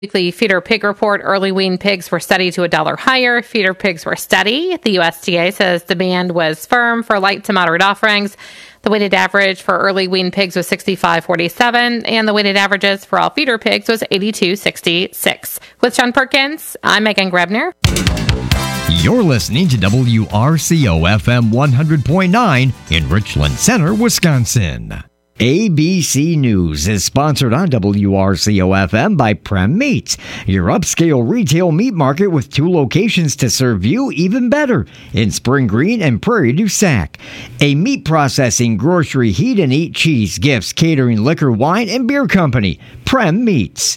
Weekly feeder pig report, early wean pigs were steady to $1 higher. Feeder pigs were steady. The USDA says demand was firm for light to moderate offerings. The weighted average for early wean pigs was 65.47, and the weighted averages for all feeder pigs was 82.66. With Sean Perkins, I'm Megan Grebner. You're listening to WRCO FM 100.9 in Richland Center, Wisconsin. ABC News is sponsored on WRCO FM by Prem Meats, your upscale retail meat market with 2 locations to serve you even better in Spring Green and Prairie du Sac. A meat processing, grocery, heat and eat, cheese, gifts, catering, liquor, wine, and beer company. Prem Meats.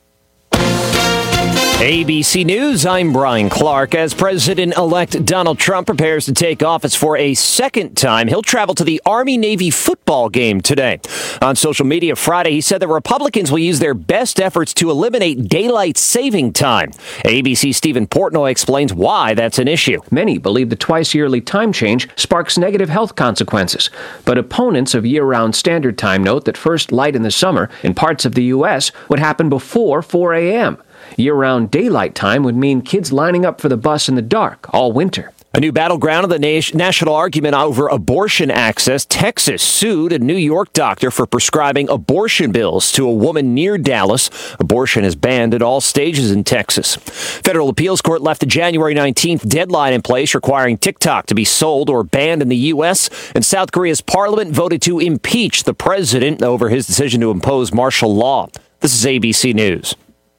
ABC News, I'm Brian Clark. As President-elect Donald Trump prepares to take office for a second time, he'll travel to the Army-Navy football game today. On social media Friday, he said that Republicans will use their best efforts to eliminate daylight saving time. ABC's Stephen Portnoy explains why that's an issue. Many believe the twice-yearly time change sparks negative health consequences. But opponents of year-round standard time note that first light in the summer in parts of the U.S. would happen before 4 a.m. Year-round daylight time would mean kids lining up for the bus in the dark all winter. A new battleground of the national argument over abortion access. Texas sued a New York doctor for prescribing abortion pills to a woman near Dallas. Abortion is banned at all stages in Texas. Federal appeals court left the January 19th deadline in place requiring TikTok to be sold or banned in the U.S. And South Korea's parliament voted to impeach the president over his decision to impose martial law. This is ABC News.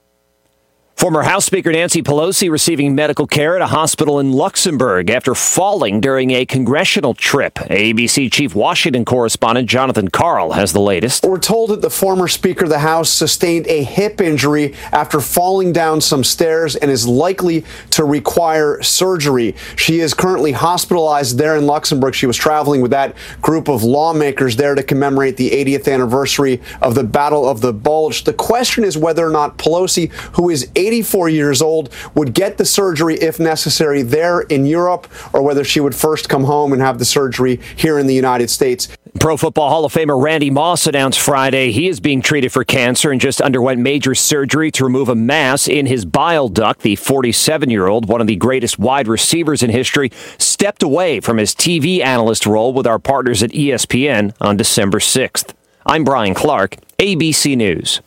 Former House Speaker Nancy Pelosi receiving medical care at a hospital in Luxembourg after falling during a congressional trip. ABC Chief Washington correspondent Jonathan Karl has the latest. We're told that the former Speaker of the House sustained a hip injury after falling down some stairs and is likely to require surgery. She is currently hospitalized there in Luxembourg. She was traveling with that group of lawmakers there to commemorate the 80th anniversary of the Battle of the Bulge. The question is whether or not Pelosi, who is 84 years old, would get the surgery if necessary there in Europe, or whether she would first come home and have the surgery here in the United States. Pro Football Hall of Famer Randy Moss announced Friday he is being treated for cancer and just underwent major surgery to remove a mass in his bile duct. The 47-year-old, one of the greatest wide receivers in history, stepped away from his TV analyst role with our partners at ESPN on December 6th. I'm Brian Clark, ABC News.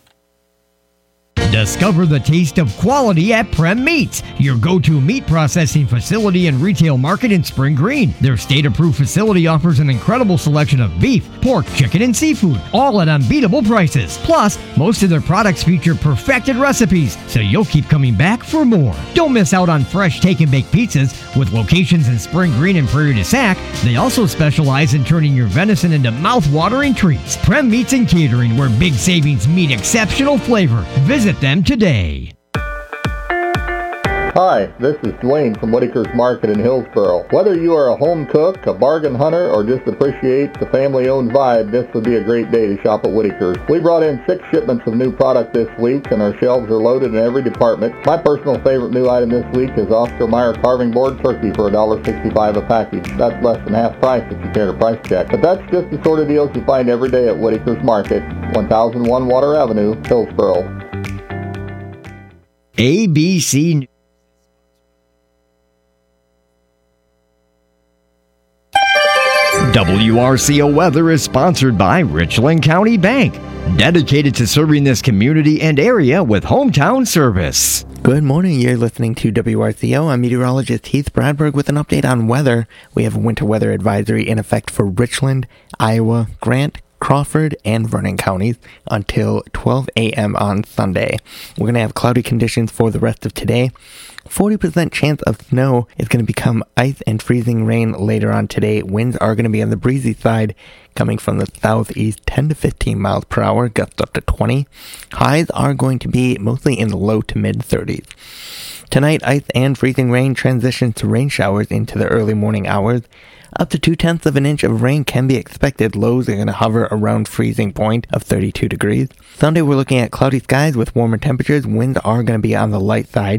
Discover the taste of quality at Prem Meats, your go-to meat processing facility and retail market in Spring Green. Their state-approved facility offers an incredible selection of beef, pork, chicken, and seafood, all at unbeatable prices. Plus, most of their products feature perfected recipes, so you'll keep coming back for more. Don't miss out on fresh take-and-bake pizzas. With locations in Spring Green and Prairie du Sac, they also specialize in turning your venison into mouth-watering treats. Prem Meats and Catering, where big savings meet exceptional flavor. Visit them today. Hi, this is Dwayne from Whitaker's Market in Hillsboro. Whether you are a home cook, a bargain hunter, or just appreciate the family-owned vibe, this would be a great day to shop at Whitaker's. We brought in 6 shipments of new product this week, and our shelves are loaded in every department. My personal favorite new item this week is Oscar Mayer carving board turkey for $1.65 a package. That's less than half price if you care to price check. But that's just the sort of deals you find every day at Whitaker's Market, 1001 Water Avenue, Hillsboro. ABC WRCO Weather is sponsored by Richland County Bank, dedicated to serving this community and area with hometown service. Good morning, you're listening to WRCO. I'm meteorologist Heath Bradberg with an update on weather. We have a winter weather advisory in effect for Richland, Iowa, Grant, Crawford, and Vernon counties until 12 a.m. on Sunday. We're going to have cloudy conditions for the rest of today. 40% chance of snow is going to become ice and freezing rain later on today. Winds are going to be on the breezy side, coming from the southeast, 10 to 15 miles per hour, gusts up to 20. Highs are going to be mostly in the low to mid 30s. Tonight, ice and freezing rain transitions to rain showers into the early morning hours. Up to 0.2 of an inch of rain can be expected. Lows are going to hover around freezing point of 32 degrees. Sunday, we're looking at cloudy skies with warmer temperatures. Winds are going to be on the light side,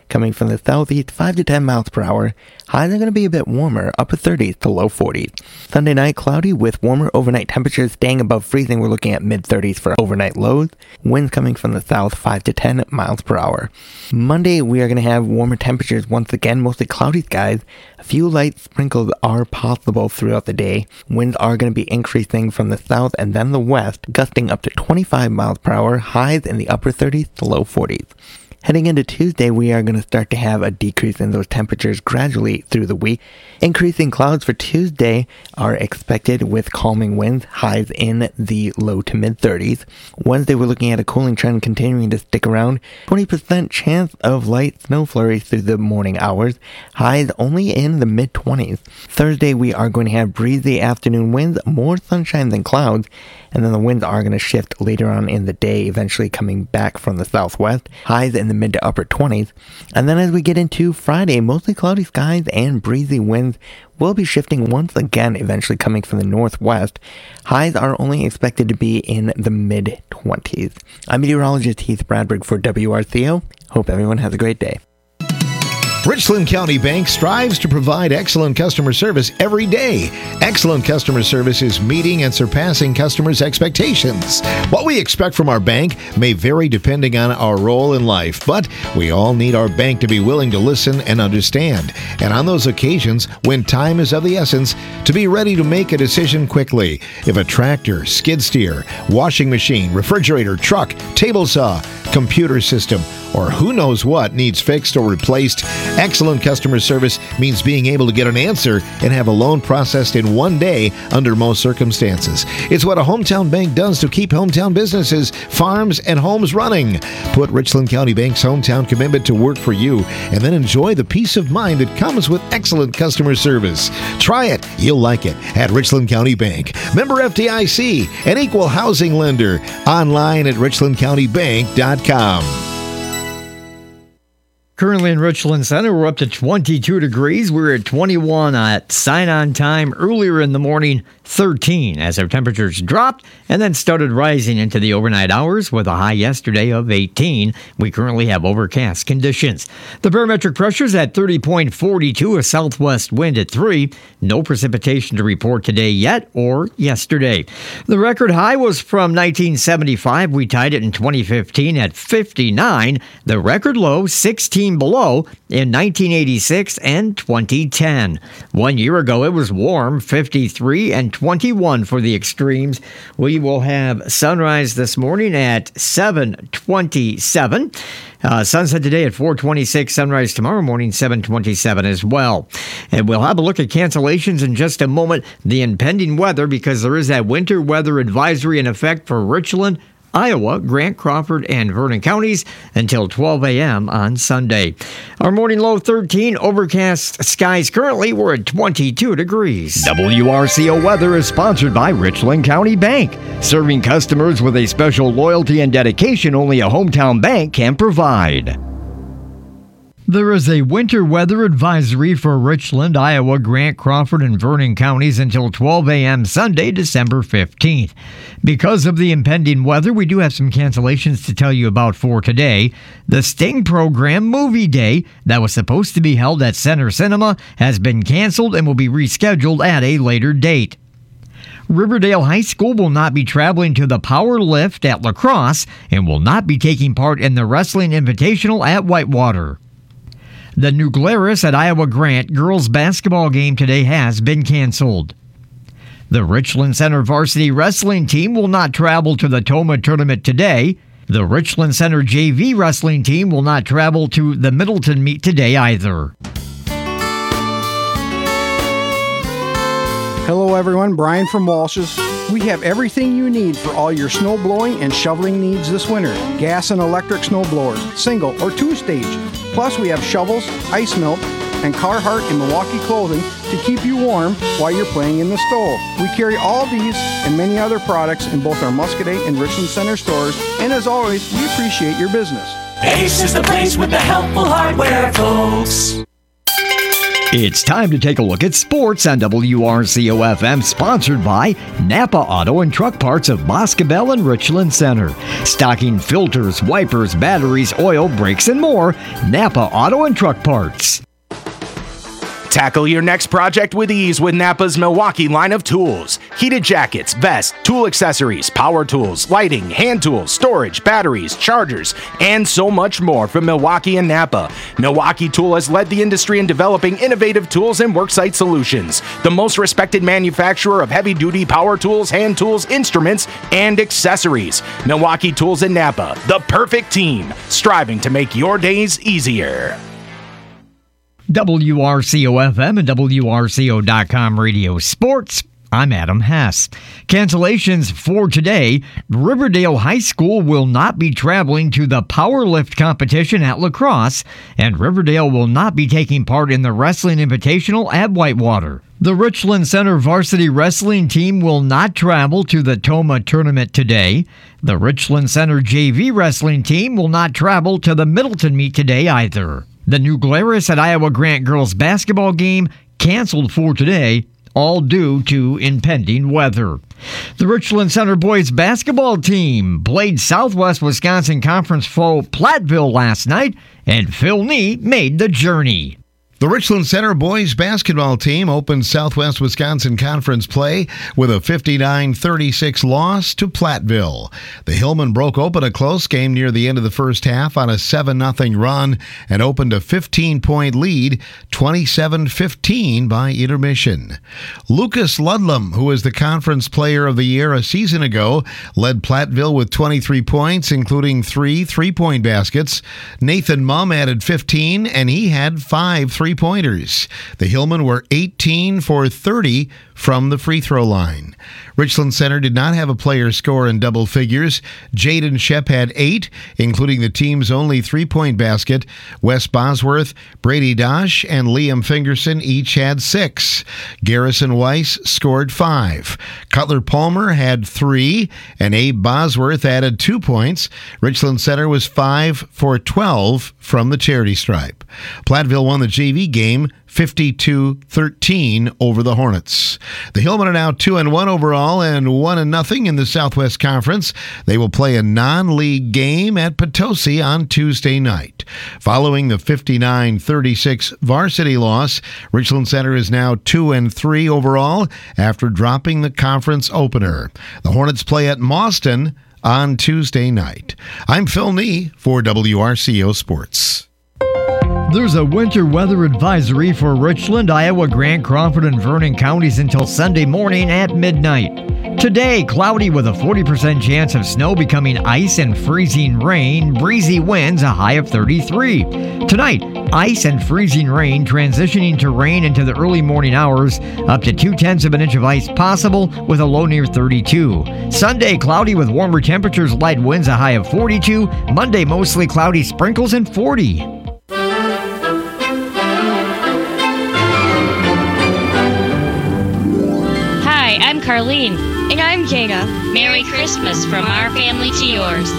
coming from the southeast, 5 to 10 miles per hour. Highs are going to be a bit warmer, upper 30s to low 40s. Sunday night, cloudy with warmer overnight temperatures staying above freezing. We're looking at mid-30s for overnight lows. Winds coming from the south, 5 to 10 miles per hour. Monday, we are going to have warmer temperatures once again, mostly cloudy skies. A few light sprinkles are possible throughout the day. Winds are going to be increasing from the south and then the west, gusting up to 25 miles per hour, highs in the upper 30s to low 40s. Heading into Tuesday, we are going to start to have a decrease in those temperatures gradually through the week. Increasing clouds for Tuesday are expected with calming winds, highs in the low to mid-30s. Wednesday, we're looking at a cooling trend continuing to stick around. 20% chance of light snow flurries through the morning hours, highs only in the mid-20s. Thursday, we are going to have breezy afternoon winds, more sunshine than clouds, and then the winds are going to shift later on in the day, eventually coming back from the southwest, highs in the mid to upper 20s. And then as we get into Friday, mostly cloudy skies and breezy winds will be shifting once again, eventually coming from the northwest. Highs are only expected to be in the mid 20s. I'm meteorologist Heath Bradberg for WRCO. Hope everyone has a great day. Richland County Bank strives to provide excellent customer service every day. Excellent customer service is meeting and surpassing customers' expectations. What we expect from our bank may vary depending on our role in life, but we all need our bank to be willing to listen and understand. And on those occasions, when time is of the essence, to be ready to make a decision quickly. If a tractor, skid steer, washing machine, refrigerator, truck, table saw, computer system, or who knows what needs fixed or replaced, excellent customer service means being able to get an answer and have a loan processed in one day under most circumstances. It's what a hometown bank does to keep hometown businesses, farms, and homes running. Put Richland County Bank's hometown commitment to work for you and then enjoy the peace of mind that comes with excellent customer service. Try it. You'll like it at Richland County Bank. Member FDIC, an equal housing lender. Online at richlandcountybank.com. Currently in Richland Center, we're up to 22 degrees. We were at 21 at sign-on time earlier in the morning, 13 as our temperatures dropped and then started rising into the overnight hours with a high yesterday of 18. We currently have overcast conditions. The barometric pressure's at 30.42, a southwest wind at 3. No precipitation to report today yet or yesterday. The record high was from 1975. We tied it in 2015 at 59. The record low, 16 below in 1986 and 2010. 1 year ago, it was warm, 53 and 21 for the extremes. We will have sunrise this morning at 7:27. Sunset today at 4:26. Sunrise tomorrow morning, 7:27 as well. And we'll have a look at cancellations in just a moment. The impending weather, because there is that winter weather advisory in effect for Richland, Iowa, Grant, Crawford, and Vernon counties until 12 a.m. on Sunday. Our morning low 13, overcast skies currently. We're at 22 degrees. WRCO weather is sponsored by Richland County Bank, serving customers with a special loyalty and dedication only a hometown bank can provide. There is a winter weather advisory for Richland, Iowa, Grant, Crawford, and Vernon counties until 12 a.m. Sunday, December 15th. Because of the impending weather, we do have some cancellations to tell you about for today. The Sting program Movie Day that was supposed to be held at Center Cinema has been canceled and will be rescheduled at a later date. Riverdale High School will not be traveling to the Power Lift at La Crosse and will not be taking part in the Wrestling Invitational at Whitewater. The New Glarus at Iowa Grant girls basketball game today has been canceled. The Richland Center varsity wrestling team will not travel to the Toma tournament today. The Richland Center JV wrestling team will not travel to the Middleton meet today either. Hello everyone, Brian from Walsh's. We have everything you need for all your snow blowing and shoveling needs this winter. Gas and electric snow blowers, single or two-stage. Plus we have shovels, ice melt, and Carhartt and Milwaukee clothing to keep you warm while you're playing in the snow. We carry all these and many other products in both our Muscoda and Richland Center stores, and as always, we appreciate your business. Ace is the place with the helpful hardware, folks. It's time to take a look at sports on WRCO-FM, sponsored by Napa Auto and Truck Parts of Boscobel and Richland Center. Stocking filters, wipers, batteries, oil, brakes, and more. Napa Auto and Truck Parts. Tackle your next project with ease with Napa's Milwaukee line of tools. Heated jackets, vests, tool accessories, power tools, lighting, hand tools, storage, batteries, chargers, and so much more from Milwaukee and Napa. Milwaukee Tool has led the industry in developing innovative tools and worksite solutions. The most respected manufacturer of heavy-duty power tools, hand tools, instruments, and accessories. Milwaukee Tools and Napa, the perfect team, striving to make your days easier. WRCO-FM and WRCO.com Radio Sports. I'm Adam Hess. Cancellations for today. Riverdale High School will not be traveling to the powerlift competition at La Crosse, and Riverdale will not be taking part in the Wrestling Invitational at Whitewater. The Richland Center varsity wrestling team will not travel to the Toma tournament today. The Richland Center JV wrestling team will not travel to the Middleton meet today either. The New Glarus at Iowa Grant girls basketball game canceled for today, all due to impending weather. The Richland Center boys basketball team played Southwest Wisconsin Conference foe Platteville last night, and Phil Nee made the journey. The Richland Center boys basketball team opened Southwest Wisconsin Conference play with a 59-36 loss to Platteville. The Hillmen broke open a close game near the end of the first half on a 7-0 run and opened a 15-point lead, 27-15 by intermission. Lucas Ludlam, who was the conference player of the year a season ago, led Platteville with 23 points, including 3 3-point baskets. Nathan Mumm added 15, and he had 5 3-pointers. The Hillmen were 18 for 30 from the free throw line. Richland Center did not have a player score in double figures. Jaden Shep had 8, including the team's only 3-point basket. Wes Bosworth, Brady Dosh, and Liam Fingerson each had 6. Garrison Weiss scored 5. Cutler Palmer had 3, and Abe Bosworth added 2 points. Richland Center was 5 for 12 from the charity stripe. Platteville won the JV game 52-13 over the Hornets. The Hillmen are now 2-1 overall and 1-0 in the Southwest Conference. They will play a non-league game at Potosi on Tuesday night. Following the 59-36 varsity loss, Richland Center is now 2-3 overall after dropping the conference opener. The Hornets play at Mauston on Tuesday night. I'm Phil Nee for WRCO Sports. There's a winter weather advisory for Richland, Iowa, Grant, Crawford, and Vernon counties until Sunday morning at midnight. Today, cloudy with a 40% chance of snow becoming ice and freezing rain, breezy winds, a high of 33. Tonight, ice and freezing rain transitioning to rain into the early morning hours, up to 0.2 of an inch of ice possible with a low near 32. Sunday, cloudy with warmer temperatures, light winds, a high of 42. Monday, mostly cloudy, sprinkles, and 40. I'm Carlene. And I'm Jada. Merry Christmas from our family to yours.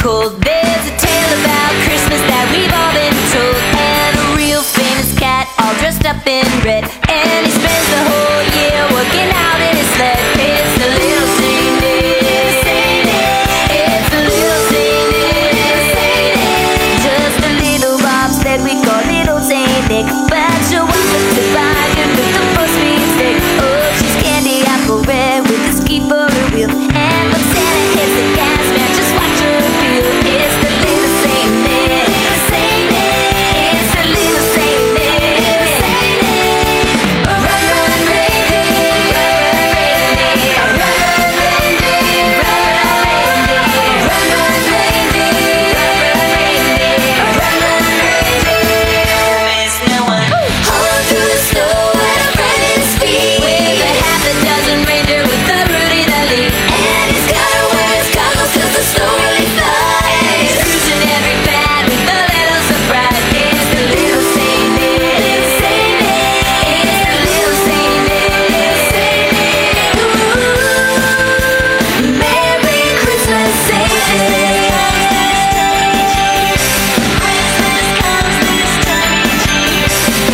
cold. There's a tale about Christmas that we've all been told, and a real famous cat all dressed up in red, and he spends the whole year working out in his sled. It's the little Saint Nick. It's the little Saint Nick. Just a little bobsled we call little Saint Nick. But she'll walk up the wagon with the 4-speed stick. Oh, she's candy apple red with a ski for a wheel. And when Santa hits the gas, man, just watch her appeal. It's the little Saint Nick. It's the little Saint Nick. Run, run, reindeer. Run, run, reindeer. Run, run, reindeer. Run, run, reindeer. Run, run, reindeer. Miss no one. Hauling through the snow at a running speed, with a half a dozen reindeer with the Rudy the lead. And he's gotta wear his goggles 'cause the snow really flies. And he's cruising every pad with a little surprise. It's the little Saint Nick. It's the little Saint Nick. Ooh, Merry Christmas, Saint Nick. Christmas comes this time each year.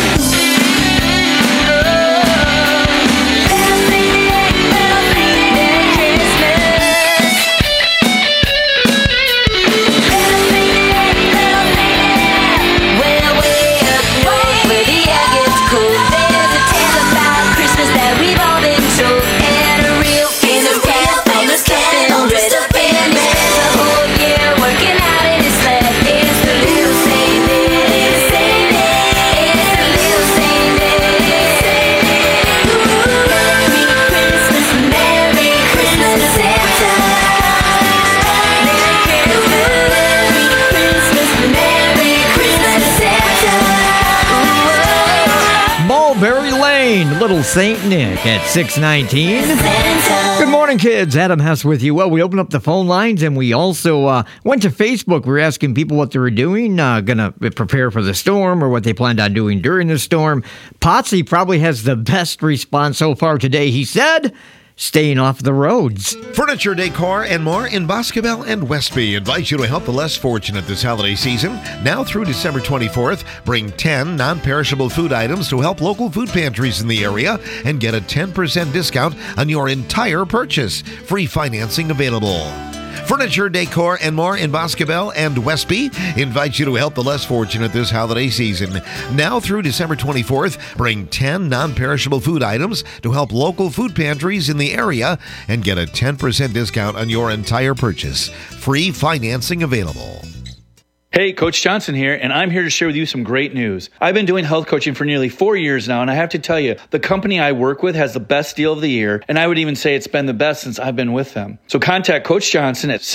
Mulberry Lane, Little Saint Nick at 6:19. Good morning, kids. Adam Hess with you. Well, we opened up the phone lines, and we also went to Facebook. We were asking people what they were doing, gonna prepare for the storm, or what they planned on doing during the storm. Potsy probably has the best response so far today. He said, staying off the roads. Furniture, decor, and more in Boscobel and Westby invite you to help the less fortunate this holiday season. Now through December 24th, bring 10 non-perishable food items to help local food pantries in the area and get a 10% discount on your entire purchase. Free financing available. Furniture, decor, and more in Boscobel and Westby invite you to help the less fortunate this holiday season. Now through December 24th, bring 10 non-perishable food items to help local food pantries in the area and get a 10% discount on your entire purchase. Free financing available. Hey, Coach Johnson here, and I'm here to share with you some great news. I've been doing health coaching for nearly 4 years now, and I have to tell you, the company I work with has the best deal of the year, and I would even say it's been the best since I've been with them. So contact Coach Johnson at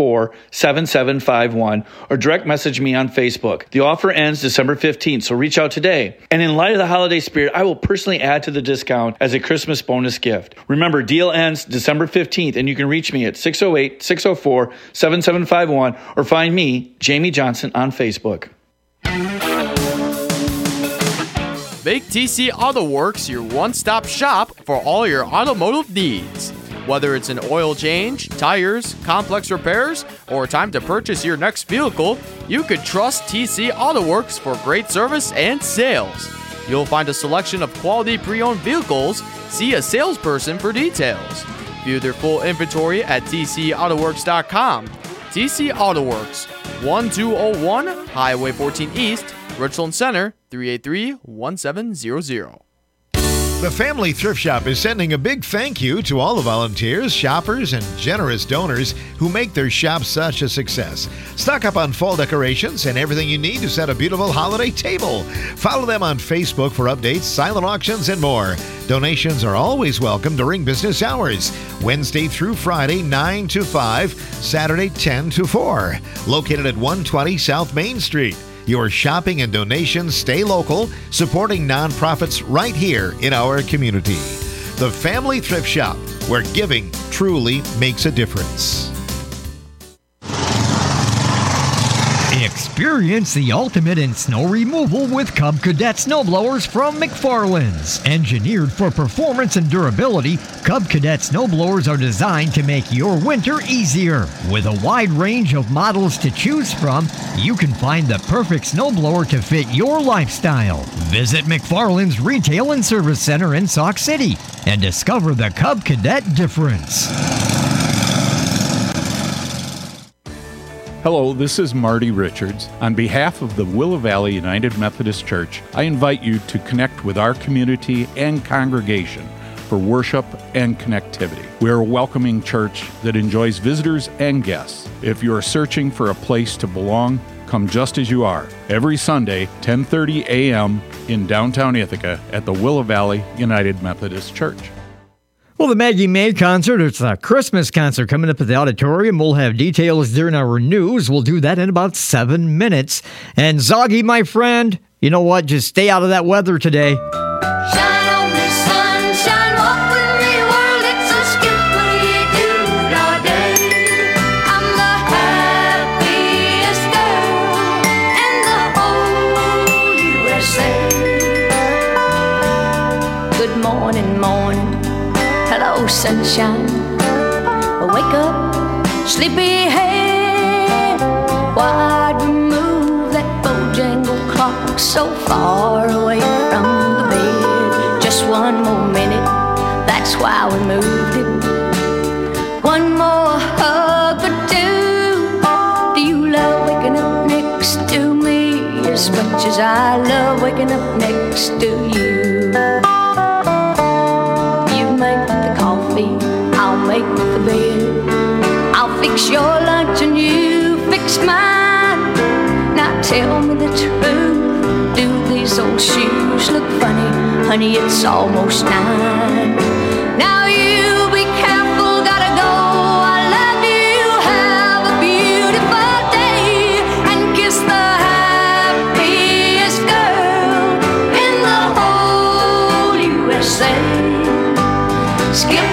604-7751 or direct message me on Facebook. The offer ends December 15th, so reach out today. And in light of the holiday spirit, I will personally add to the discount as a Christmas bonus gift. Remember, deal ends December 15th, and you can reach me at 608-604-7751 or find me, Jamie Johnson, on Facebook. Make TC Auto Works your one-stop shop for all your automotive needs. Whether it's an oil change, tires, complex repairs, or time to purchase your next vehicle, you can trust TC Auto Works for great service and sales. You'll find a selection of quality pre-owned vehicles. See a salesperson for details. View their full inventory at tcautoworks.com. TC Auto Works, 1201 Highway 14 East, Richland Center, 383-1700. The Family Thrift Shop is sending a big thank you to all the volunteers, shoppers, and generous donors who make their shop such a success. Stock up on fall decorations and everything you need to set a beautiful holiday table. Follow them on Facebook for updates, silent auctions, and more. Donations are always welcome during business hours. Wednesday through Friday, 9 to 5, Saturday, 10 to 4. Located at 120 South Main Street. Your shopping and donations stay local, supporting nonprofits right here in our community. The Family Thrift Shop, where giving truly makes a difference. Experience the ultimate in snow removal with Cub Cadet snowblowers from McFarland's. Engineered for performance and durability, Cub Cadet snowblowers are designed to make your winter easier. With a wide range of models to choose from, you can find the perfect snowblower to fit your lifestyle. Visit McFarland's Retail and Service Center in Sauk City and discover the Cub Cadet difference. Hello, this is Marty Richards. On behalf of the Willow Valley United Methodist Church, I invite you to connect with our community and congregation for worship and connectivity. We are a welcoming church that enjoys visitors and guests. If you are searching for a place to belong, come just as you are. Every Sunday, 10:30 a.m. in downtown Ithaca at the Willow Valley United Methodist Church. Well, the Maggie May concert, it's a Christmas concert coming up at the auditorium. We'll have details during our news. We'll do that in about 7 minutes. And Zoggy, my friend, you know what? Just stay out of that weather today. Shine on me, sunshine, walk with me, world, it's a skippity-doo all day. I'm the happiest girl in the whole USA. Good morning, morning. Hello, sunshine. Wake up, sleepyhead. Why'd we move that Bojangle clock so far away from the bed? Just one more minute, that's why we moved it. One more hug or two. Do you love waking up next to me as much as I love waking up next to you? I'll make the bed. I'll fix your lunch and you fix mine. Now tell me the truth. Do these old shoes look funny? Honey, it's almost 9. Now you be careful, gotta go. I love you, have a beautiful day. And kiss the happiest girl in the whole USA. Skip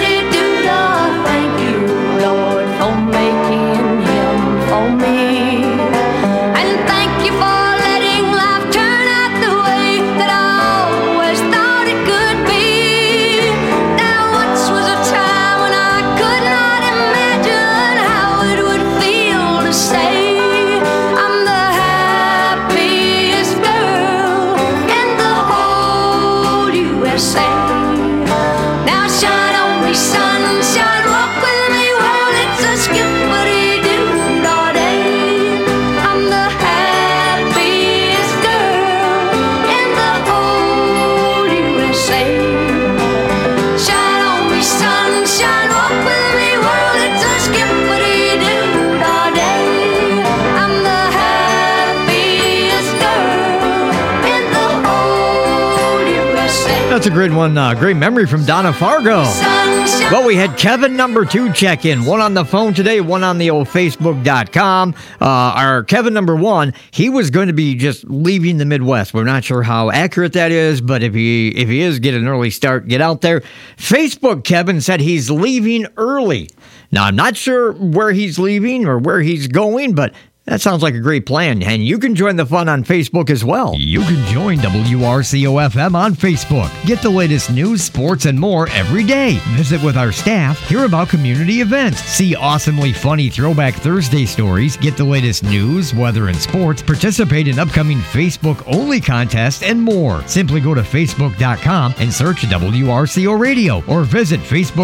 That's a great one. Great memory from Donna Fargo. Well, we had Kevin number 2 check in. One on the phone today, one on the old Facebook.com. Our Kevin number 1, he was going to be just leaving the Midwest. We're not sure how accurate that is, but if he is, get an early start, get out there. Facebook Kevin said he's leaving early. Now, I'm not sure where he's leaving or where he's going, but that sounds like a great plan, and you can join the fun on Facebook as well. You can join WRCO-FM on Facebook. Get the latest news, sports, and more every day. Visit with our staff, hear about community events, see awesomely funny Throwback Thursday stories, get the latest news, weather, and sports, participate in upcoming Facebook-only contests, and more. Simply go to Facebook.com and search WRCO Radio, or visit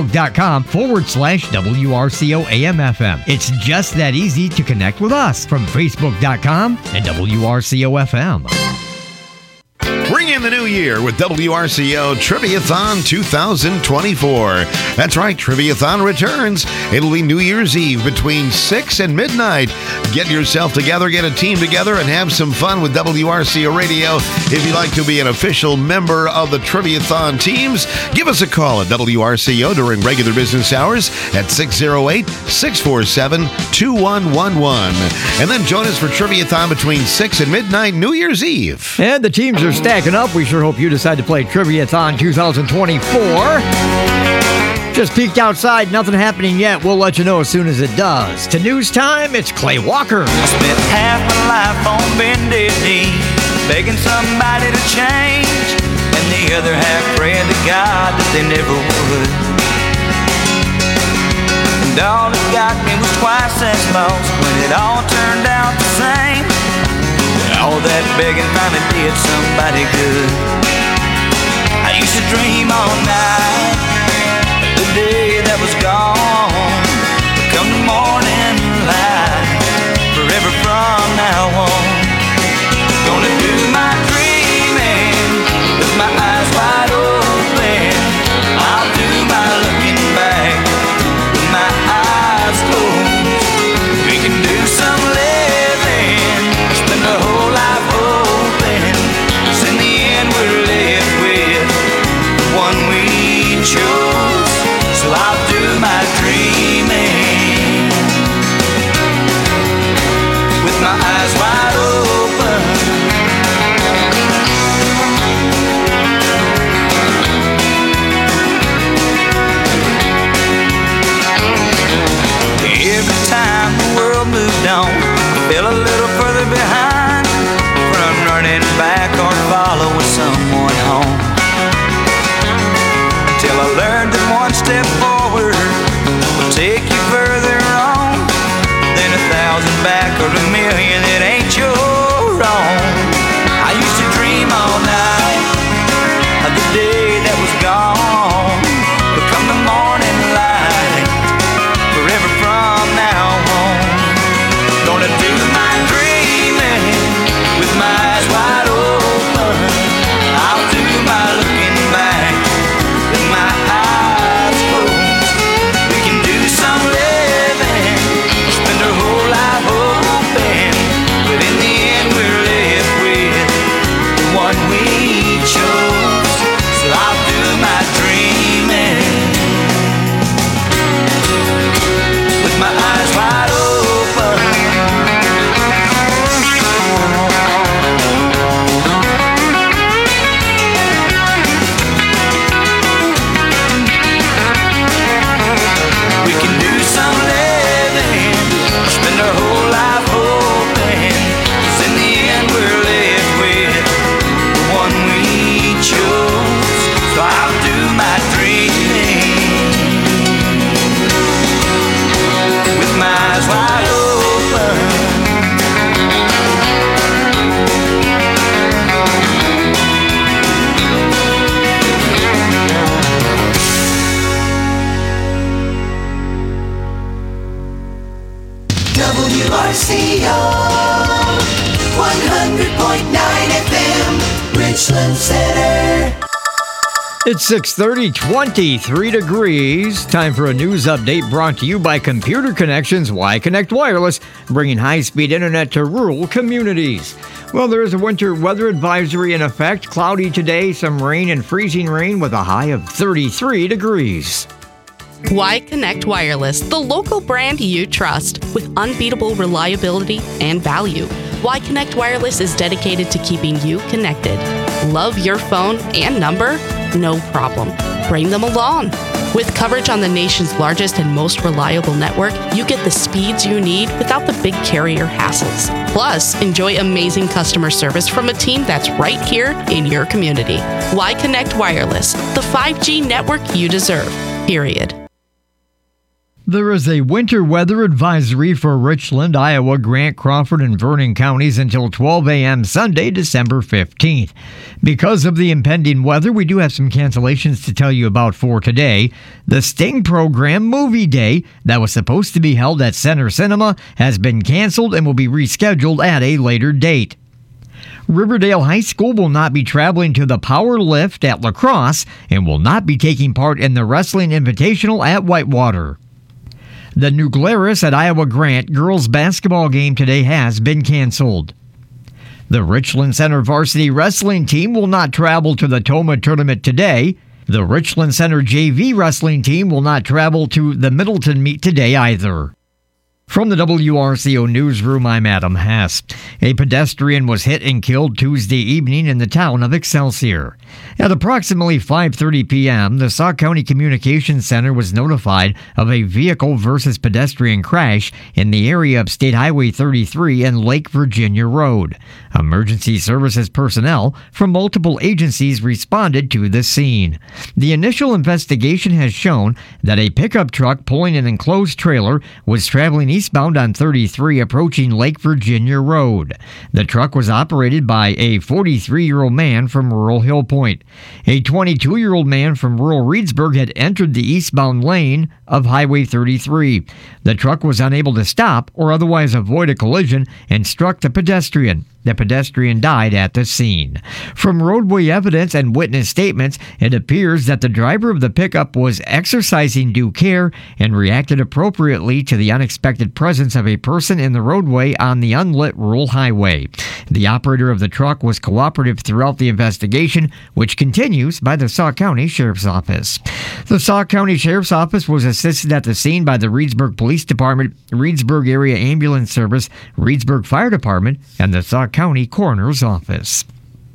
Facebook.com/WRCO-AM-FM. It's just that easy to connect with us. From Facebook.com and WRCO-FM. Bring in the new year with WRCO Triviathon 2024. That's right, Triviathon returns. It'll be New Year's Eve between 6 and midnight. Get yourself together, get a team together, and have some fun with WRCO Radio. If you'd like to be an official member of the Triviathon teams, give us a call at WRCO during regular business hours at 608-647-2111. And then join us for Triviathon between 6 and midnight New Year's Eve. And the teams are stacking up. We sure hope you decide to play Triviathon 2024. Just peeked outside, nothing happening yet. We'll let you know as soon as it does. To news time, it's Clay Walker. I spent half my life on bended knee, begging somebody to change, and the other half praying to God that they never would. And all that got me was twice as lost when it all turned out the same. All that begging finally did somebody good. I used to dream all night the day that was gone. Come the morning light, forever from now on. Gonna do my dreaming with my eyes wide open. I'll do my looking back with my eyes closed. We can do some living, spend the whole life open. 'Cause in the end we're left with the one we chose. So I'll do my dreaming with my eyes wide open. Every time the world moved on, I fell a little further behind from running back or following someone home. Till I learned that one step forward will take you further on than 1,000 back or 1,000,000 that ain't your own. I used to dream all night of the day that was gone, but come the morning light, forever from now on. Gonna do my dreaming with my eyes wide open. I'll do my looking back with my eyes closed. We can do some living, spend our whole life open, but in the end we're left with the one we chose. So I'll do my dreaming with my eyes wide open. We can do some living, spend our whole life open. 'Cause in the end we're left with the one we chose. So I'll do my dreaming with my eyes wide open. WRCO 100.9 FM, Richland Center. It's 6:30, 23 degrees. Time for a news update brought to you by Computer Connections, Y-Connect Wireless, bringing high-speed internet to rural communities. Well, there is a winter weather advisory in effect. Cloudy today, some rain and freezing rain with a high of 33 degrees. Y-Connect Wireless, the local brand you trust, with unbeatable reliability and value. Y-Connect Wireless is dedicated to keeping you connected. Love your phone and number? No problem. Bring them along. With coverage on the nation's largest and most reliable network, you get the speeds you need without the big carrier hassles. Plus, enjoy amazing customer service from a team that's right here in your community. Y-Connect Wireless, the 5G network you deserve. Period. There is a winter weather advisory for Richland, Iowa, Grant, Crawford, and Vernon counties until 12 a.m. Sunday, December 15th. Because of the impending weather, we do have some cancellations to tell you about for today. The Sting program Movie Day that was supposed to be held at Center Cinema has been canceled and will be rescheduled at a later date. Riverdale High School will not be traveling to the Power Lift at La Crosse and will not be taking part in the Wrestling Invitational at Whitewater. The New Glarus at Iowa Grant girls basketball game today has been canceled. The Richland Center varsity wrestling team will not travel to the Toma tournament today. The Richland Center JV wrestling team will not travel to the Middleton meet today either. From the WRCO Newsroom, I'm Adam Hess. A pedestrian was hit and killed Tuesday evening in the town of Excelsior. At approximately 5:30 p.m., the Sauk County Communications Center was notified of a vehicle versus pedestrian crash in the area of State Highway 33 and Lake Virginia Road. Emergency services personnel from multiple agencies responded to the scene. The initial investigation has shown that a pickup truck pulling an enclosed trailer was traveling eastbound on 33 approaching Lake Virginia Road. The truck was operated by a 43-year-old man from rural Hill Point. A 22-year-old man from rural Reedsburg had entered the eastbound lane of Highway 33. The truck was unable to stop or otherwise avoid a collision and struck the pedestrian. The pedestrian died at the scene. From roadway evidence and witness statements, it appears that the driver of the pickup was exercising due care and reacted appropriately to the unexpected presence of a person in the roadway on the unlit rural highway. The operator of the truck was cooperative throughout the investigation, which continues by the Sauk County Sheriff's Office. The Sauk County Sheriff's Office was assisted at the scene by the Reedsburg Police Department, Reedsburg Area Ambulance Service, Reedsburg Fire Department, and the Sauk County Coroner's Office.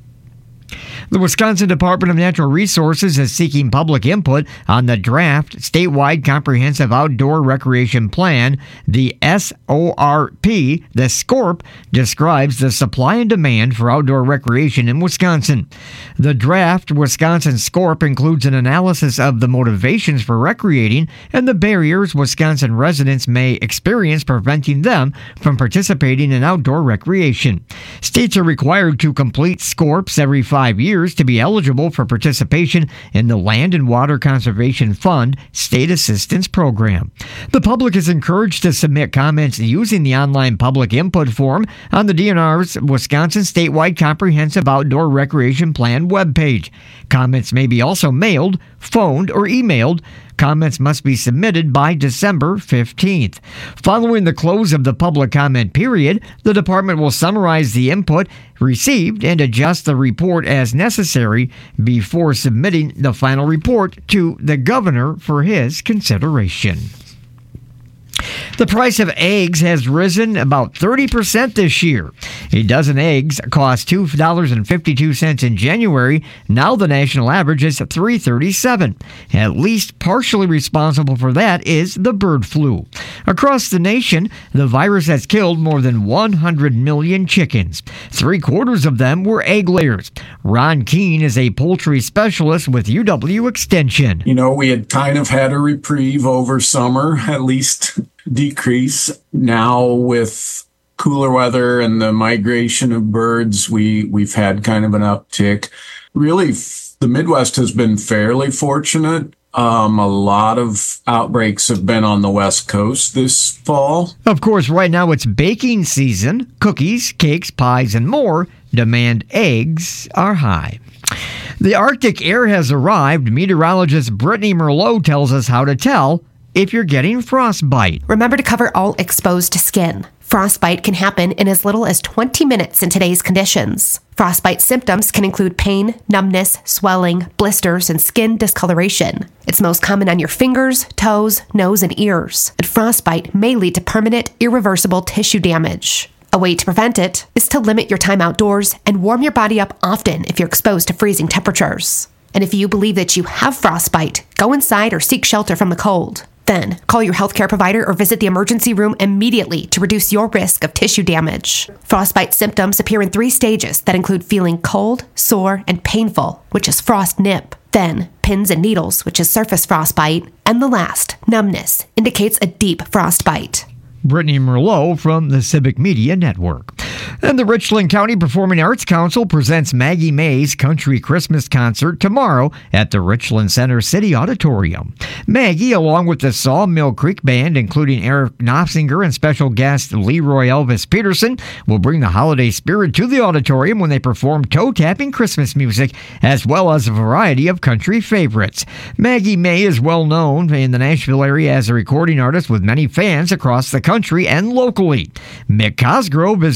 The Wisconsin Department of Natural Resources is seeking public input on the draft statewide comprehensive outdoor recreation plan. The SORP, the SCORP, describes the supply and demand for outdoor recreation in Wisconsin. The draft Wisconsin SCORP includes an analysis of the motivations for recreating and the barriers Wisconsin residents may experience preventing them from participating in outdoor recreation. States are required to complete SCORPs every 5 years to be eligible for participation in the Land and Water Conservation Fund State Assistance Program. The public is encouraged to submit comments using the online public input form on the DNR's Wisconsin Statewide Comprehensive Outdoor Recreation Plan webpage. Comments may be also mailed, phoned, or emailed. Comments must be submitted by December 15th. Following the close of the public comment period, the department will summarize the input received and adjust the report as necessary before submitting the final report to the governor for his consideration. The price of eggs has risen about 30% this year. A dozen eggs cost $2.52 in January. Now the national average is $3.37. At least partially responsible for that is the bird flu. Across the nation, the virus has killed more than 100 million chickens. 3/4 of them were egg layers. Ron Keene is a poultry specialist with UW Extension. You know, we had kind of had a reprieve over summer, at least decrease. Now with cooler weather and the migration of birds, we've had kind of an uptick. Really, the Midwest has been fairly fortunate. A lot of outbreaks have been on the West Coast this fall. Of course, right now it's baking season. Cookies, cakes, pies, and more demand eggs are high. The Arctic air has arrived. Meteorologist Brittany Merlot tells us how to tell if you're getting frostbite. Remember to cover all exposed skin. Frostbite can happen in as little as 20 minutes in today's conditions. Frostbite symptoms can include pain, numbness, swelling, blisters, and skin discoloration. It's most common on your fingers, toes, nose, and ears. But frostbite may lead to permanent, irreversible tissue damage. A way to prevent it is to limit your time outdoors and warm your body up often if you're exposed to freezing temperatures. And if you believe that you have frostbite, go inside or seek shelter from the cold. Then, call your healthcare provider or visit the emergency room immediately to reduce your risk of tissue damage. Frostbite symptoms appear in 3 stages that include feeling cold, sore, and painful, which is frost nip. Then, pins and needles, which is surface frostbite. And the last, numbness, indicates a deep frostbite. Brittany Merlot from the Civic Media Network. And the Richland County Performing Arts Council presents Maggie May's Country Christmas Concert tomorrow at the Richland Center City Auditorium. Maggie, along with the Sawmill Creek Band, including Eric Knopfsinger and special guest Leroy Elvis Peterson, will bring the holiday spirit to the auditorium when they perform toe-tapping Christmas music, as well as a variety of country favorites. Maggie May is well known in the Nashville area as a recording artist with many fans across the country and locally. Mick Cosgrove is the treasurer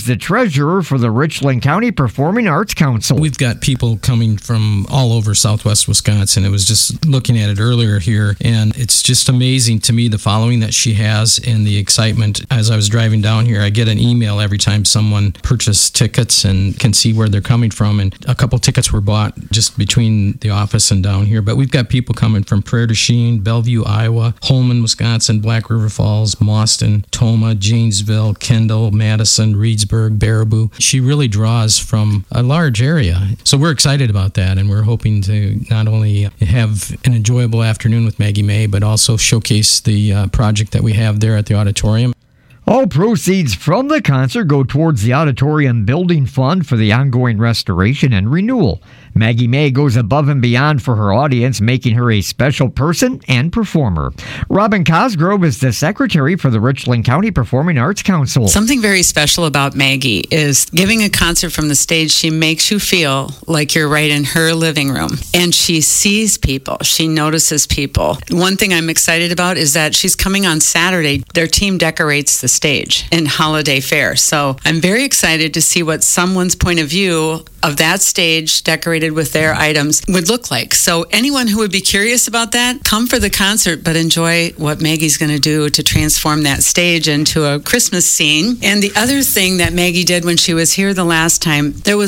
treasurer for the Richland County Performing Arts Council. We've got people coming from all over southwest Wisconsin. It was just looking at it earlier here, and it's just amazing to me the following that she has and the excitement. As I was driving down here, I get an email every time someone purchased tickets and can see where they're coming from, and a couple tickets were bought just between the office and down here. But we've got people coming from Prairie du Chien, Bellevue, Iowa, Holman, Wisconsin, Black River Falls, Mauston, Toma, Janesville, Kendall, Madison, Reedsburg, Baraboo. She really draws from a large area. So we're excited about that, and we're hoping to not only have an enjoyable afternoon with Maggie May, but also showcase the project that we have there at the auditorium. All proceeds from the concert go towards the Auditorium Building Fund for the ongoing restoration and renewal. Maggie May goes above and beyond for her audience, making her a special person and performer. Robin Cosgrove is the secretary for the Richland County Performing Arts Council. Something very special about Maggie is giving a concert from the stage. She makes you feel like you're right in her living room, and she sees people. She notices people. One thing I'm excited about is that she's coming on Saturday. Their team decorates the stage in holiday fare. So I'm very excited to see what someone's point of view of that stage decorated with their items would look like. So anyone who would be curious about that, come for the concert, but enjoy what Maggie's going to do to transform that stage into a Christmas scene. And the other thing that Maggie did when she was here the last time,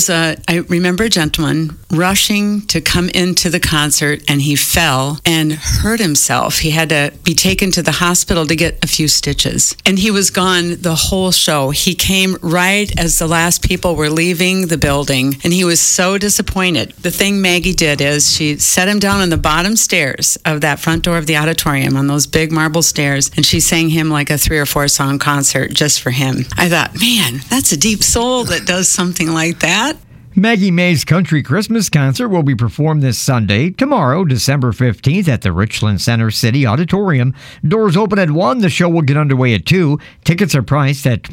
I remember a gentleman rushing to come into the concert, and he fell and hurt himself. He had to be taken to the hospital to get a few stitches. And he was gone the whole show. He came right as the last people were leaving the building, and he was so disappointed. The thing Maggie did is she set him down on the bottom stairs of that front door of the auditorium on those big marble stairs, and she sang him like a 3 or 4 song concert just for him. I thought, man, that's a deep soul that does something like that. Maggie May's Country Christmas Concert will be performed this Sunday, tomorrow, December 15th at the Richland Center City Auditorium. Doors open at 1. The show will get underway at 2. Tickets are priced at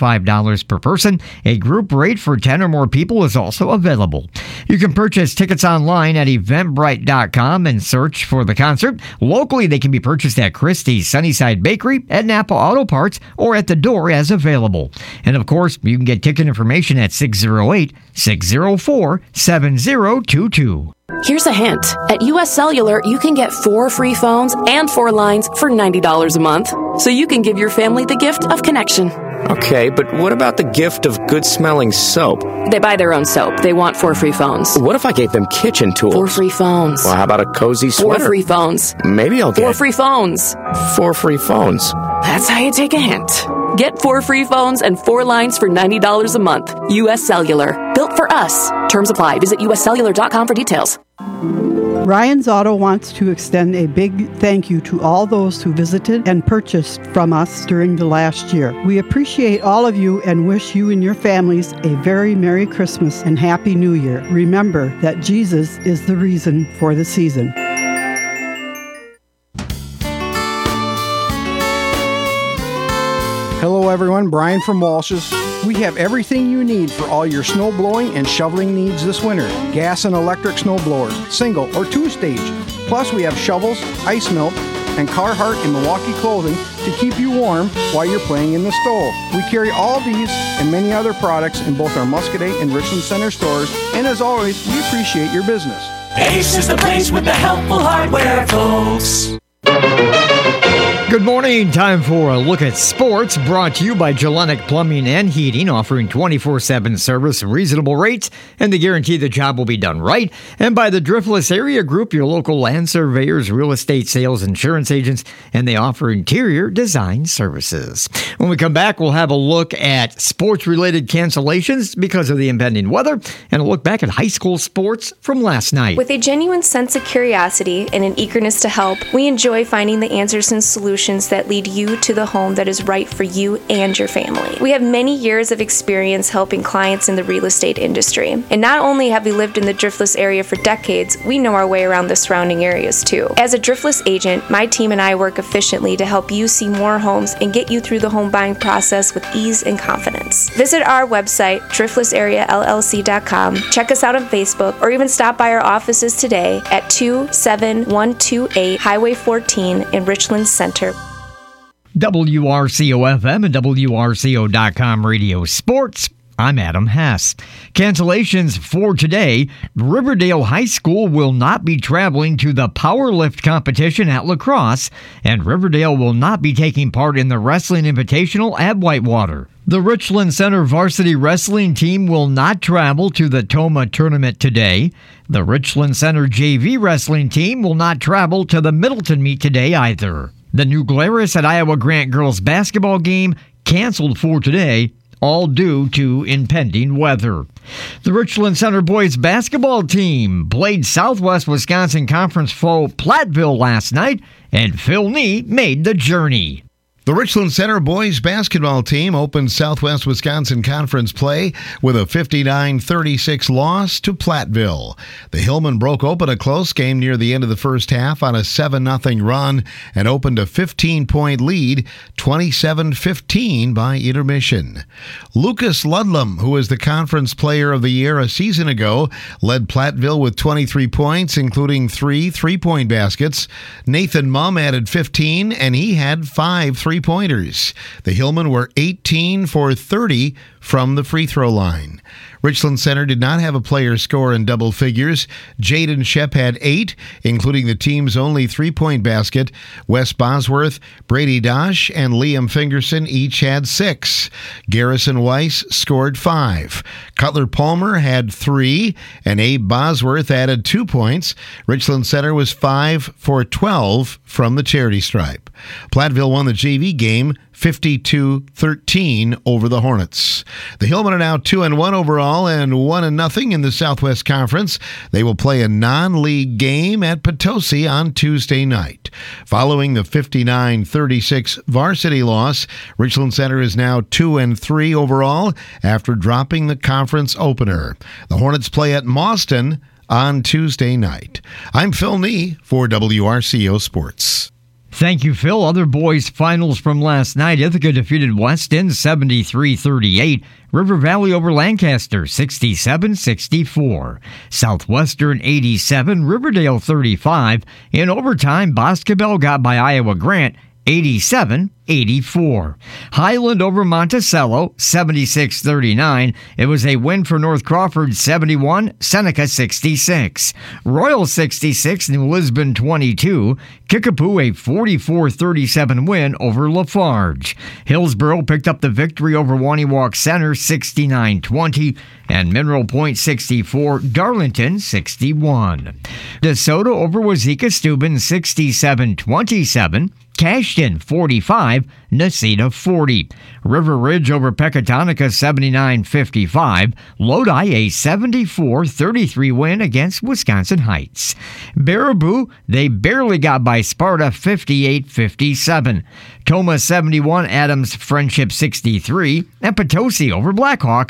$25 per person. A group rate for 10 or more people is also available. You can purchase tickets online at eventbrite.com and search for the concert. Locally, they can be purchased at Christie's Sunnyside Bakery, at Napa Auto Parts, or at the door as available. And of course, you can get ticket information at 608-604-7022. Here's a hint. At US Cellular, you can get 4 free phones and 4 lines for $90 a month. So you can give your family the gift of connection. Okay, but what about the gift of good-smelling soap? They buy their own soap. They want 4 free phones. What if I gave them kitchen tools? 4 free phones. Well, how about a cozy sweater? 4 free phones. Maybe I'll get 4 free phones. 4 free phones. That's how you take a hint. Get 4 free phones and 4 lines for $90 a month. US Cellular. Built for us. Terms apply. Visit uscellular.com for details. Ryan's Auto wants to extend a big thank you to all those who visited and purchased from us during the last year. We appreciate all of you and wish you and your families a very Merry Christmas and Happy New Year. Remember that Jesus is the reason for the season. Hello everyone, Brian from Walsh's. We have everything you need for all your snow blowing and shoveling needs this winter. Gas and electric snow blowers, single or 2-stage. Plus we have shovels, ice melt, and Carhartt and Milwaukee clothing to keep you warm while you're playing in the snow. We carry all these and many other products in both our Muscoda and Richland Center stores, and as always, we appreciate your business. Ace is the place with the helpful hardware, folks. Good morning. Time for a look at sports, brought to you by Gelenic Plumbing and Heating, offering 24/7 service, reasonable rates, and the guarantee the job will be done right. And by the Driftless Area Group, your local land surveyors, real estate sales, insurance agents, and they offer interior design services. When we come back, we'll have a look at sports-related cancellations because of the impending weather, and a look back at high school sports from last night. With a genuine sense of curiosity and an eagerness to help, we enjoy finding the answers and solutions that lead you to the home that is right for you and your family. We have many years of experience helping clients in the real estate industry. And not only have we lived in the Driftless area for decades, we know our way around the surrounding areas too. As a Driftless agent, my team and I work efficiently to help you see more homes and get you through the home buying process with ease and confidence. Visit our website, driftlessareallc.com, check us out on Facebook, or even stop by our offices today at 27128 Highway 14 in Richland Center. WRCO-FM and WRCO.com Radio Sports. I'm Adam Hess. Cancellations for today. Riverdale High School will not be traveling to the powerlift competition at La Crosse, and Riverdale will not be taking part in the Wrestling Invitational at Whitewater. The Richland Center varsity wrestling team will not travel to the Toma tournament today. The Richland Center JV wrestling team will not travel to the Middleton meet today either. The New Glarus at Iowa Grant girls basketball game canceled for today, all due to impending weather. The Richland Center boys basketball team played Southwest Wisconsin Conference foe Platteville last night, and Phil Nee made the journey. The Richland Center boys basketball team opened Southwest Wisconsin Conference play with a 59-36 loss to Platteville. The Hillmen broke open a close game near the end of the first half on a 7-0 run and opened a 15-point lead, 27-15 by intermission. Lucas Ludlam, who was the Conference Player of the Year a season ago, led Platteville with 23 points, including 3 3-point baskets. Nathan Mumm added 15, and he had 5 3-pointers. The Hillmen were 18 for 30 from the free throw line. Richland Center did not have a player score in double figures. Jaden Shep had 8, including the team's only 3-point basket. Wes Bosworth, Brady Dosh, and Liam Fingerson each had 6. Garrison Weiss scored 5. Cutler Palmer had 3, and Abe Bosworth added 2 points. Richland Center was 5 for 12 from the charity stripe. Platteville won the JV game 52-13 over the Hornets. The Hillmen are now 2-1 overall and 1-0 in the Southwest Conference. They will play a non-league game at Potosi on Tuesday night. Following the 59-36 varsity loss, Richland Center is now 2-3 overall after dropping the conference opener. The Hornets play at Mauston on Tuesday night. I'm Phil Nee for WRCO Sports. Thank you, Phil. Other boys' finals from last night. Ithaca defeated Weston 73-38. River Valley over Lancaster 67-64. Southwestern 87, Riverdale 35. In overtime, Boscobel got by Iowa Grant 87-84. Highland over Monticello, 76-39. It was a win for North Crawford, 71, Seneca 66. Royal 66, New Lisbon 22. Kickapoo a 44-37 win over Lafarge. Hillsboro picked up the victory over Waniwak Center, 69-20. And Mineral Point 64, Darlington 61. DeSoto over Wazeeka Steuben 67-27. Cashton 45, Nacita 40. River Ridge over Pecatonica 79-55. Lodi a 74-33 win against Wisconsin Heights. Baraboo, they barely got by Sparta 58-57. Toma 71, Adams Friendship 63. And Potosi over Blackhawk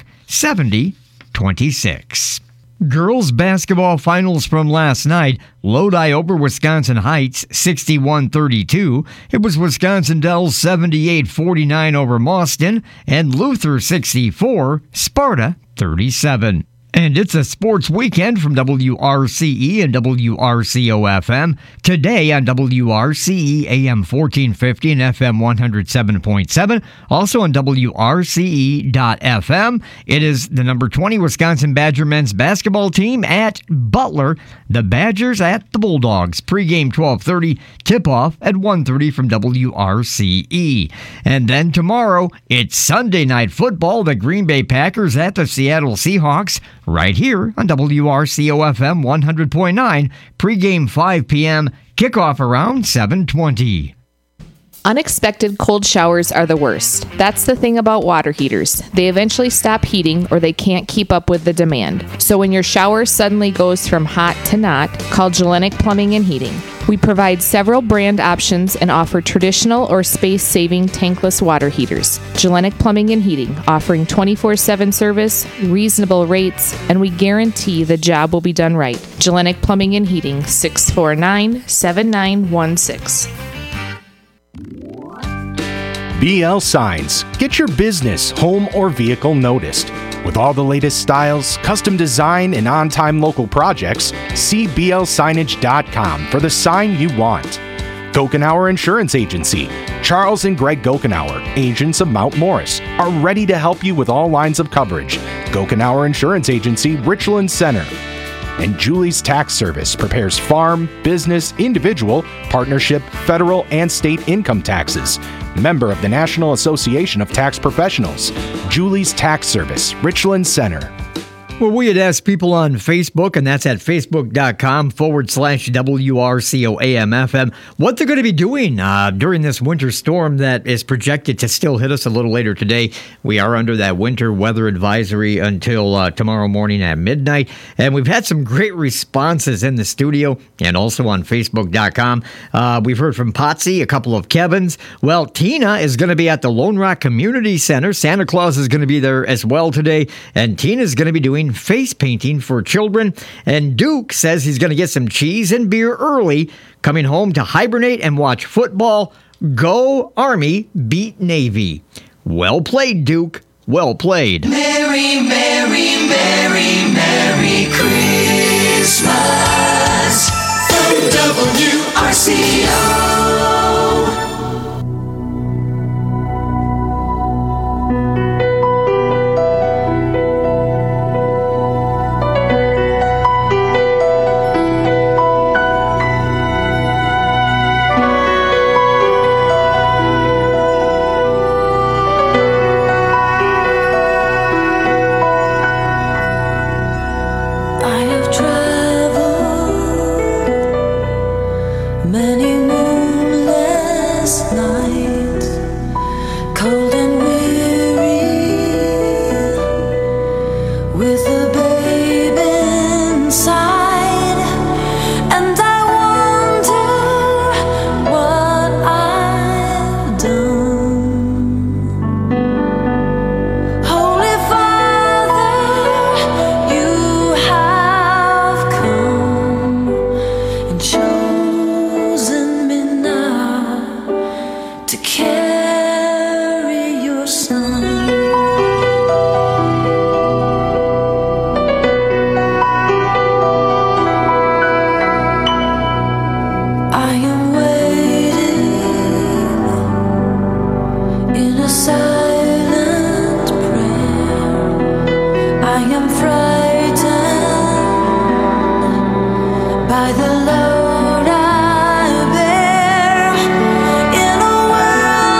70-26. Girls basketball finals from last night. Lodi over Wisconsin Heights, 61-32. It was Wisconsin Dells 78-49 over Mauston, and Luther 64, Sparta 37. And it's a sports weekend from WRCE and WRCO-FM. Today on WRCE AM 1450 and FM 107.7. Also on WRCE.FM. It is the number 20 Wisconsin Badger men's basketball team at Butler. The Badgers at the Bulldogs. Pre-game 12:30. Tip-off at 1:30 from WRCE. And then tomorrow, it's Sunday Night Football. The Green Bay Packers at the Seattle Seahawks. Right here on WRCO-FM 100.9, pregame 5 p.m., kickoff around 7:20. Unexpected cold showers are the worst. That's the thing about water heaters. They eventually stop heating or they can't keep up with the demand. So when your shower suddenly goes from hot to not, call Gellenic Plumbing and Heating. We provide several brand options and offer traditional or space-saving tankless water heaters. Gellenic Plumbing and Heating, offering 24/7 service, reasonable rates, and we guarantee the job will be done right. Gellenic Plumbing and Heating, 649-7916. BL Signs. Get your business, home, or vehicle noticed. With all the latest styles, custom design, and on-time local projects, see blsignage.com for the sign you want. Gokenauer Insurance Agency. Charles and Greg Gokenauer, agents of Mount Morris, are ready to help you with all lines of coverage. Gokenauer Insurance Agency, Richland Center. And Julie's Tax Service prepares farm, business, individual, partnership, federal, and state income taxes. Member of the National Association of Tax Professionals. Julie's Tax Service, Richland Center. Well, we had asked people on Facebook, and that's at facebook.com/WRCOAMFM, what they're going to be doing during this winter storm that is projected to still hit us a little later today. We are under that winter weather advisory until tomorrow morning at midnight, and we've had some great responses in the studio and also on Facebook.com. We've heard from Potsy, a couple of Kevins. Well, Tina is going to be at the Lone Rock Community Center. Santa Claus is going to be there as well today, and Tina's going to be doing face painting for children. And Duke says he's going to get some cheese and beer early, coming home to hibernate and watch football. Go Army, beat Navy. Well played, Duke. Well played. Merry, merry, merry, merry Christmas from WRCO. by the load I bear in a world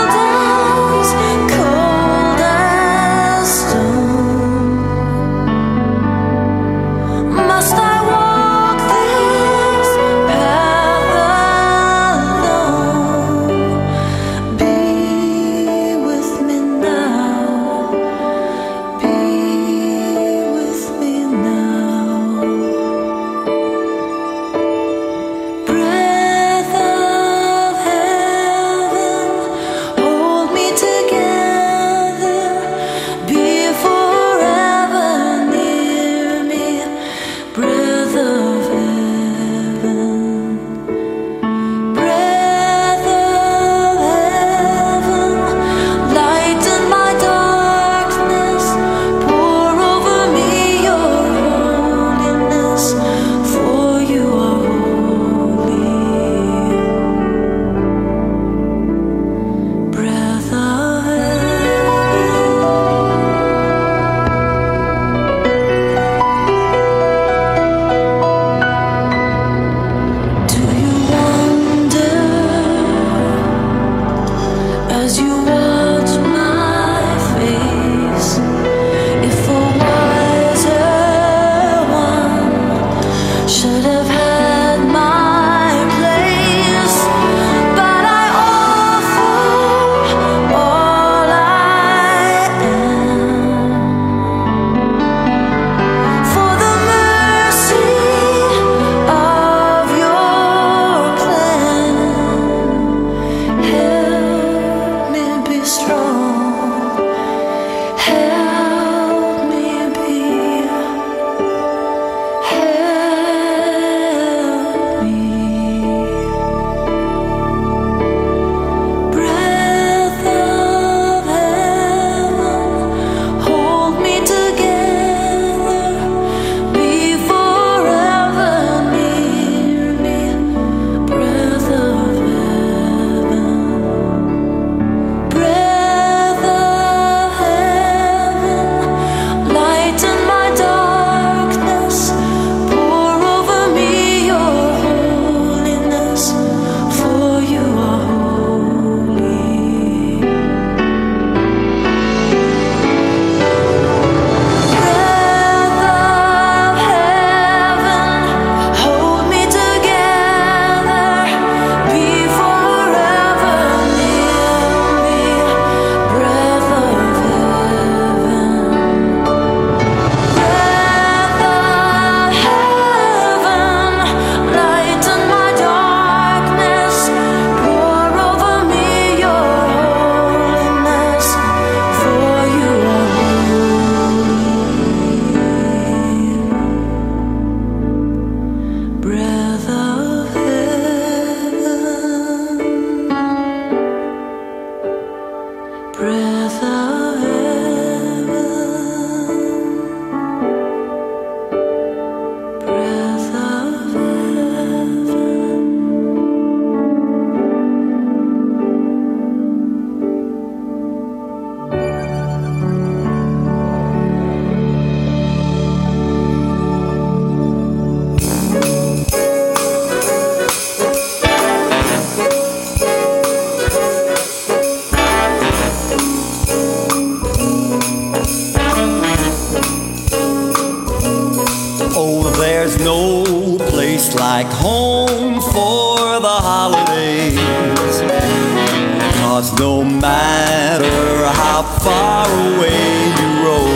like home for the holidays. 'Cause no matter how far away you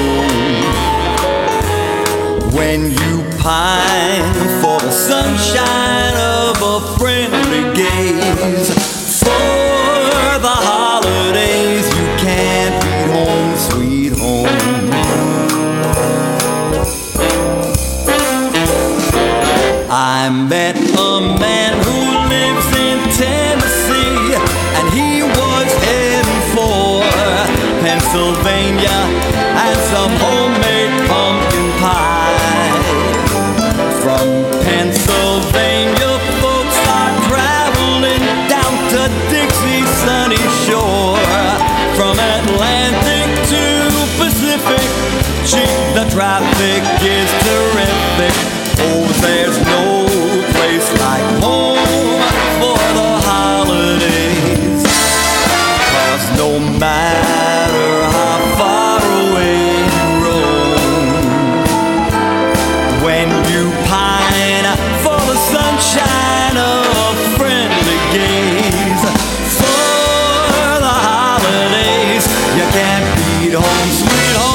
roam, when you pine for the sunshine of a friendly gaze, for the holidays you can't beat home, sweet home. I met a man who lives in Tennessee, and he was heading for Pennsylvania and some homemade pumpkin pie. From Pennsylvania, folks are traveling down to Dixie's sunny shore. From Atlantic to Pacific, gee, the traffic is terrific. Oh, there's no place like home for the holidays. 'Cause no matter how far away you roam, when you pine for the sunshine of friendly gaze, for the holidays you can't beat home, sweet home.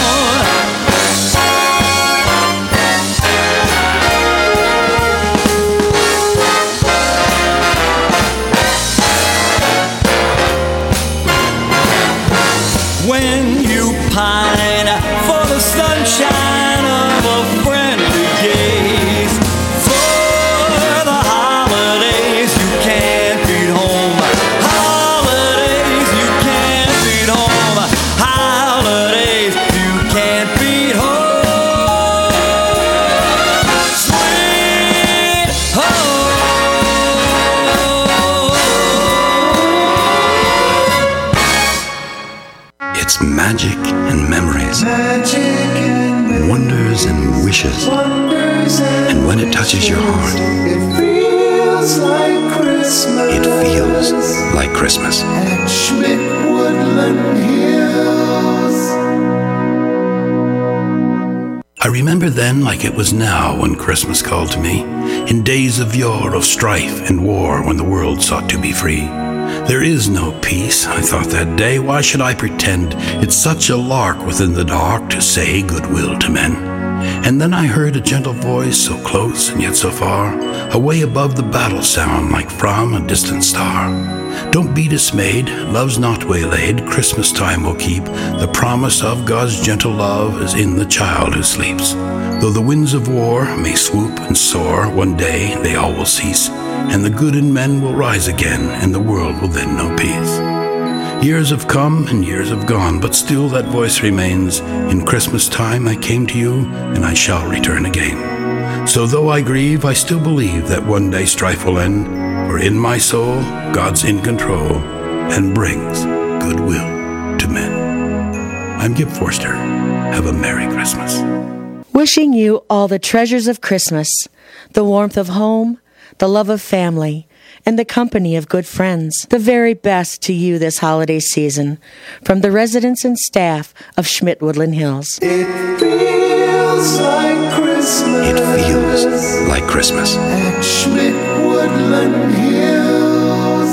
When you pine for the sunshine of a friendly gaze, for the holidays you can't beat home. Holidays you can't beat home. Holidays you can't beat home. Sweet home. It's magic and memories, wonders and wishes. And when it touches your heart, It feels like Christmas. it feels like Christmas. At Schmidt Woodland Hills. I remember then like it was now when Christmas called to me, in days of yore of strife and war when the world sought to be free. There is no peace, I thought that day. Why should I pretend it's such a lark within the dark to say goodwill to men? And then I heard a gentle voice so close and yet so far, away above the battle sound like from a distant star. Don't be dismayed, love's not waylaid. Christmas time will keep the promise of God's gentle love is in the child who sleeps. Though the winds of war may swoop and soar, one day they all will cease, and the good in men will rise again, and the world will then know peace. Years have come and years have gone, but still that voice remains. In Christmas time I came to you, and I shall return again. So though I grieve, I still believe that one day strife will end, for in my soul God's in control and brings goodwill to men. I'm Gib Forster. Have a Merry Christmas. Wishing you all the treasures of Christmas, the warmth of home, the love of family, and the company of good friends. The very best to you this holiday season from the residents and staff of Schmidt Woodland Hills. It feels like Christmas. It feels like Christmas. At Schmidt Woodland Hills.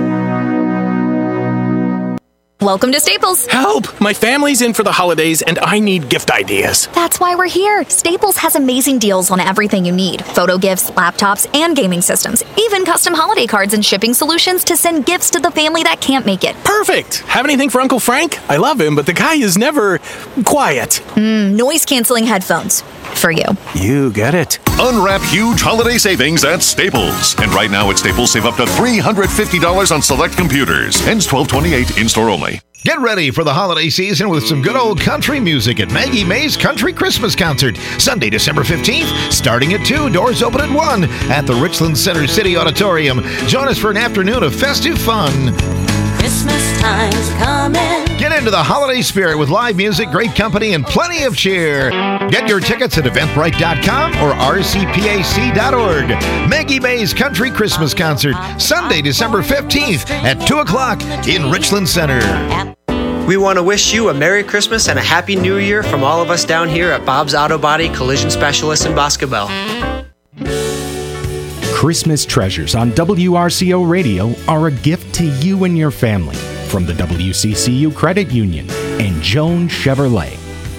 Welcome to Staples. Help! My family's in for the holidays and I need gift ideas. That's why we're here. Staples has amazing deals on everything you need. Photo gifts, laptops, and gaming systems. Even custom holiday cards and shipping solutions to send gifts to the family that can't make it. Perfect! Have anything for Uncle Frank? I love him, but the guy is never quiet. Noise-canceling headphones. For you. You get it. Unwrap huge holiday savings at Staples. And right now at Staples, save up to $350 on select computers. Ends 12/28, in-store only. Get ready for the holiday season with some good old country music at Maggie Mae's Country Christmas Concert, Sunday, December 15th, starting at 2, doors open at 1 at the Richland Center City Auditorium. Join us for an afternoon of festive fun. Christmas time's coming. Get into the holiday spirit with live music, great company, and plenty of cheer. Get your tickets at eventbrite.com or rcpac.org. Maggie Mae's Country Christmas Concert, Sunday, December 15th at 2 o'clock in Richland Center. We want to wish you a Merry Christmas and a Happy New Year from all of us down here at Bob's Auto Body Collision Specialists in Boscobel. Christmas treasures on WRCO Radio are a gift to you and your family from the WCCU Credit Union and Joan Chevrolet.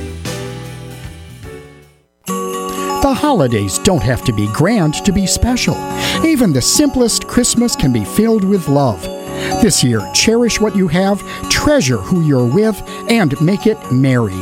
The holidays don't have to be grand to be special. Even the simplest Christmas can be filled with love. This year, cherish what you have, treasure who you're with, and make it merry.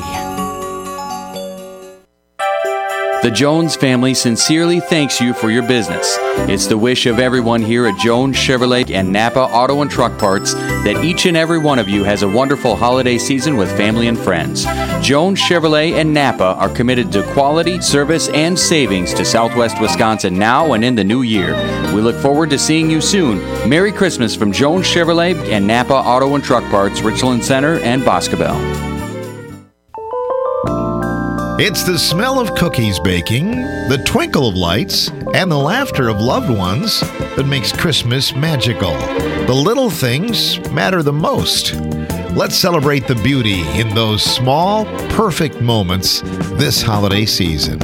The Jones family sincerely thanks you for your business. It's the wish of everyone here at Jones Chevrolet and Napa Auto and Truck Parts that each and every one of you has a wonderful holiday season with family and friends. Jones Chevrolet and Napa are committed to quality, service, and savings to Southwest Wisconsin now and in the new year. We look forward to seeing you soon. Merry Christmas from Jones Chevrolet and Napa Auto and Truck Parts, Richland Center and Boscobel. It's the smell of cookies baking, the twinkle of lights, and the laughter of loved ones that makes Christmas magical. The little things matter the most. Let's celebrate the beauty in those small, perfect moments this holiday season.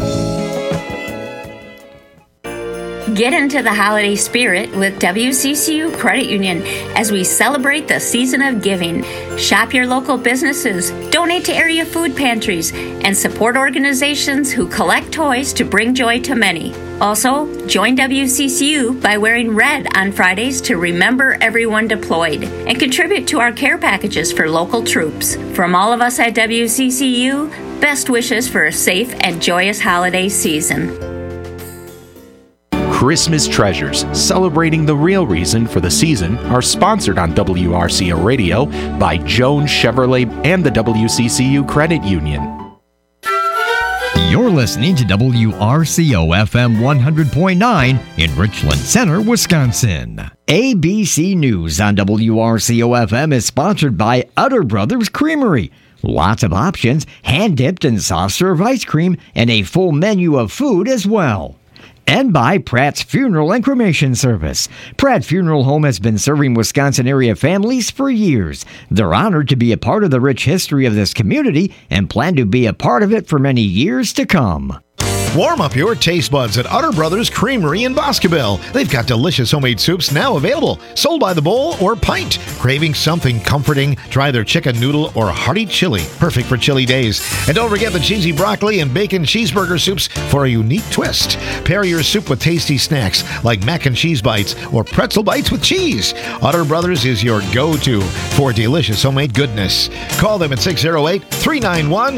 Get into the holiday spirit with WCCU Credit Union as we celebrate the season of giving. Shop your local businesses, donate to area food pantries, and support organizations who collect toys to bring joy to many. Also, join WCCU by wearing red on Fridays to remember everyone deployed and contribute to our care packages for local troops. From all of us at WCCU, best wishes for a safe and joyous holiday season. Christmas Treasures, celebrating the real reason for the season, are sponsored on WRCO Radio by Jones Chevrolet and the WCCU Credit Union. You're listening to WRCO FM 100.9 in Richland Center, Wisconsin. ABC News on WRCO FM is sponsored by Utter Brothers Creamery. Lots of options, hand-dipped and soft-serve ice cream, and a full menu of food as well. And by Pratt's Funeral and Cremation Service. Pratt Funeral Home has been serving Wisconsin area families for years. They're honored to be a part of the rich history of this community and plan to be a part of it for many years to come. Warm up your taste buds at Utter Brothers Creamery in Boscobel. They've got delicious homemade soups now available, sold by the bowl or pint. Craving something comforting? Try their chicken noodle or hearty chili, perfect for chilly days. And don't forget the cheesy broccoli and bacon cheeseburger soups for a unique twist. Pair your soup with tasty snacks like mac and cheese bites or pretzel bites with cheese. Utter Brothers is your go-to for delicious homemade goodness. Call them at 608-391